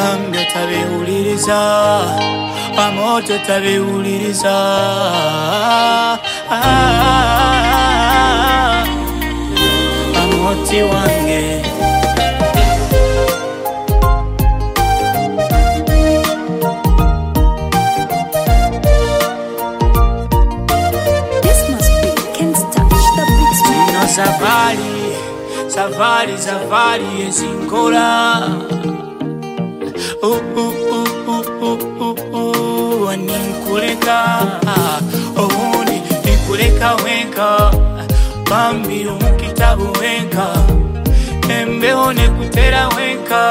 bambyo tabihuliriza amoto tabihuliriza amoti wange Safari ezinkola Waninkuleka Ohundi nikuleka wenka Bambiru mkitabu wenka Embeho nekutera wenka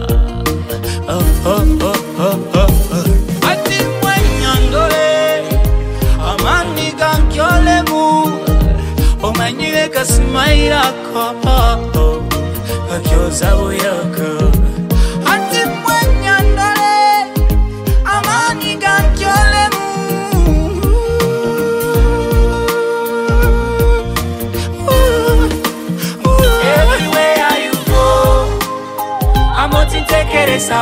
Ati mwenyandole Amani gankyolemu Omanyire kasimaira ko Akyoza buyako Ati mwenyandole Amani gankyolemu Everywhere you go Amoti tekeresa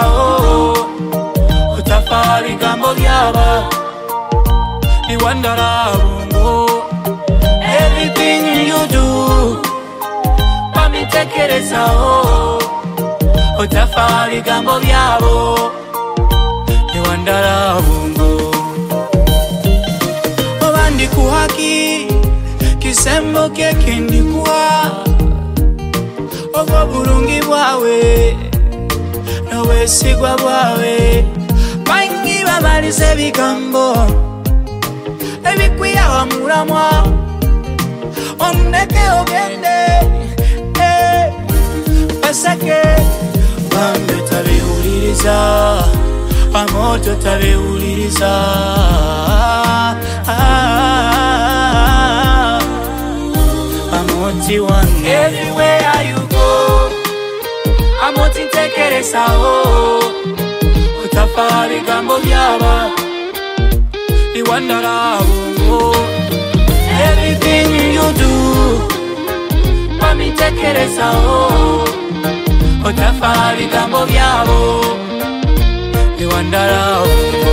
Utafari gambo byaba Iwandara bungo Everything you do Pamitekereza Utafari gambo byabo Iwandara bungo Obandi kuhaki Kisembo keke ndikuwa Ogo burungi bwawe Nowe sigwa bwawe Bangi babalize bigambo Ebikwiya wa muramwa Ondeke ogende Pasake Bambyo tabihuliriza Amoto tabihuliriza Amoti wange Everywhere you go Amoti tekeresa Utafari gambo byaba Iwandara bungo Everything you do Pamitekereza Utafari gambo byabo Iwandara